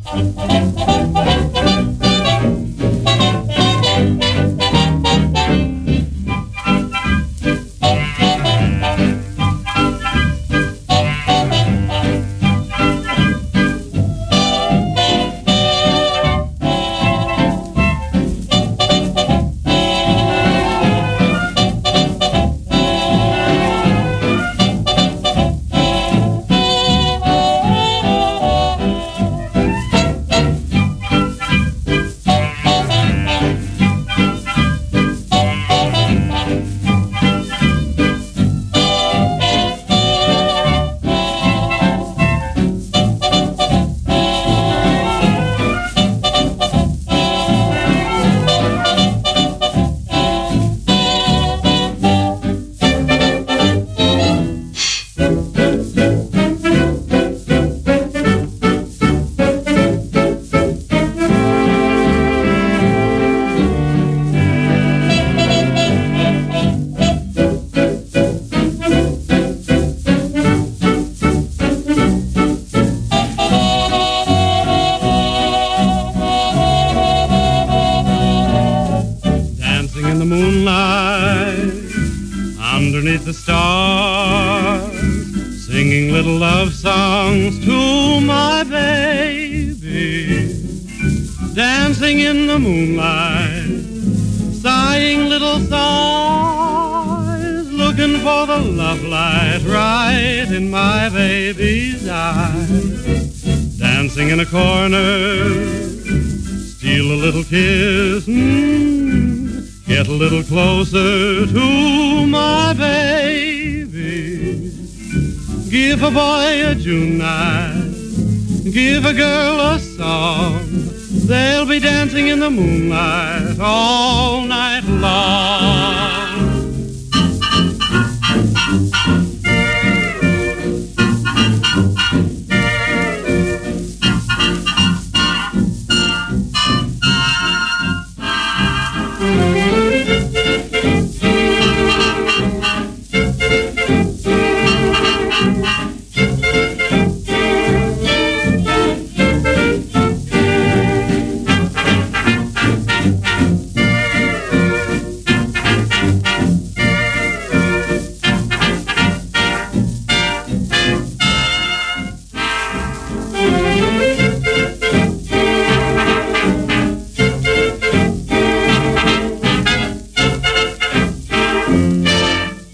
In the moonlight, underneath the stars, singing little love songs to my baby. Dancing in the moonlight, sighing little sighs, looking for the love light right in my baby's eyes. Dancing in a corner, steal a little kiss, get a little closer to my baby. Give a boy a June night, give a girl a song. They'll be dancing in the moonlight all night long.